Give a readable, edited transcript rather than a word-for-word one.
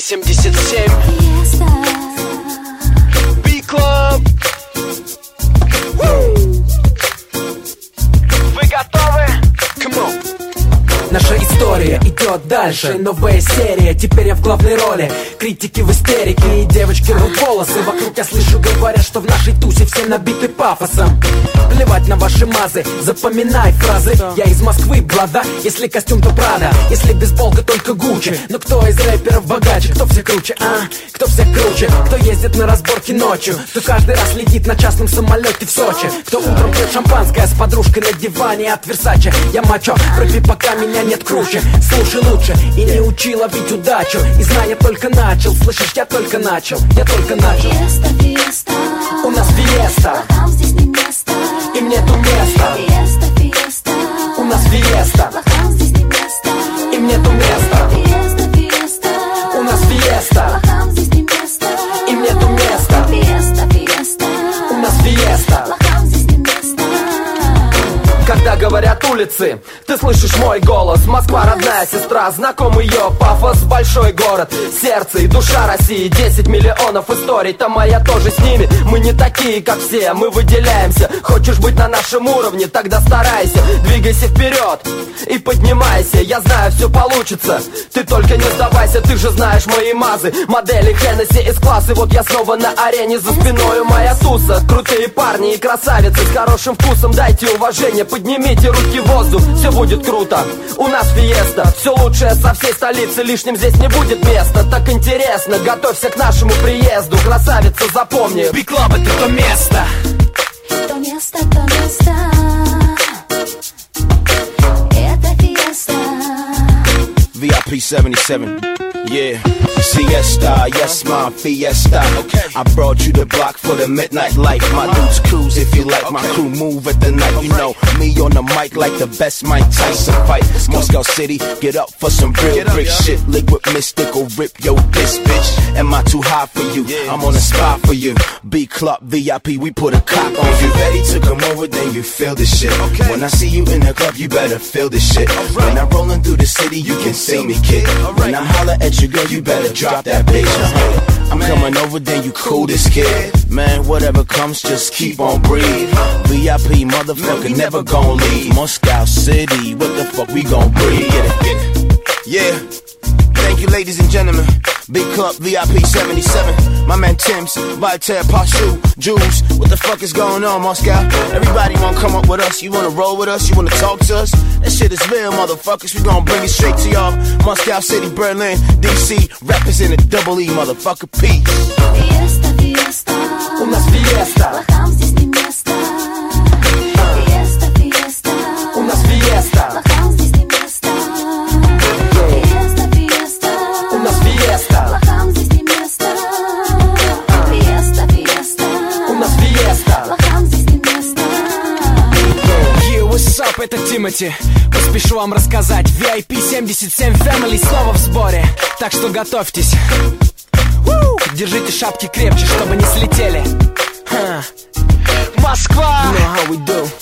77 B-Club. Вы готовы? Come on. Наша история идет дальше, новая серия. Теперь я в главной роли. Критики в истерике и девочки рвут волосы. Вокруг я слышу, говорят, что в нашей тусе все набиты пафосом. Плевать на ваши мазы, запоминай фразы. Я из Москвы, блада, если костюм, то Прада. Если бейсболка, только Гуччи. Но кто из рэперов богаче? Кто все круче, Кто все круче? Кто ездит на разборки ночью? Кто каждый раз летит на частном самолете в Сочи? Кто утром пьет шампанское с подружкой на диване от Версаче? Я мачо, пропи, пока меня нет круче. Слушай лучше и не учи ловить удачу. И знай, я только начал, слышишь, я только начал. Фиеста, фиеста, у нас фиеста, лохам здесь не место. им нету места. Фиеста, фиеста, у нас фиеста, лохам здесь не место. им нету места. Фиеста, фиеста, у нас фиеста, лохам здесь не место. им нету места. Фиеста, фиеста, у нас фиеста. лохам здесь не место. Когда говорят улицы, ты слышишь мой голос. Москва родная сестра, знаком ее пафос. Большой город, сердце и душа России. 10 миллионов историй, там моя тоже с ними. Мы не такие, как все, мы выделяемся. Хочешь быть на нашем уровне, тогда старайся. Двигайся вперед и поднимайся. Я знаю, все получится, ты только не сдавайся. Ты же знаешь мои мазы, модели Хеннесси из класса. Вот я снова на арене, за спиною моя туса. Крутые парни и красавицы с хорошим вкусом. Дайте уважение, поднимите руки в воздух, все будет круто. У нас фиеста, все лучшее со всей столицы. Лишним здесь не будет места. Так интересно, готовься к нашему приезду. Красавица, запомни, B-Club — это то место. То место, то место. Это фиеста. VIP 77, yeah. Siesta, yes, my fiesta. I brought you the block for the midnight life. My dudes cruise if you like. My crew move at the night. You know me on the mic like the best Mike Tyson fight. Moscow City, get up for some real brick shit. Liquid mystic or rip yo this bitch. Am I too high for you? I'm on a spot for you. B-Club VIP, we put a cock on you. Ready to come over, then you feel this shit. When I see you in the club, you better feel this shit. When I'm rolling through the city, you can see me, kid. When I holler at your girl, you better drop that bitch. I'm coming over, then you cool this kid. Man, whatever comes, just keep on breathe. VIP, motherfucker, never gon' leave. Moscow City, what the fuck we gon' breathe? Get it? Yeah. Thank you, ladies and gentlemen. B-Club VIP 77. My man Tim's, Voltaire, Pashu, Jules. What the fuck is going on, Moscow? Everybody wanna come up with us? You wanna roll with us? You wanna talk to us? That shit is real, motherfuckers. We gon' bring it straight to y'all. Moscow City, Berlin, DC. Represented double E, motherfucker. Peace. Фиеста, фиеста, У нас фиеста, лохам здесь не место. Фиеста, фиеста, у нас фиеста, лохам здесь не место. Фиеста, фиеста, у нас фиеста, лохам здесь не место. Фиеста, фиеста, у нас фиеста. лохам здесь не место. Yo, what's up, это Тимати. Поспешу вам рассказать. VIP 77 Family снова в сборе. Так что готовьтесь. Держите шапки крепче, чтобы не слетели. Москва! You know how we do.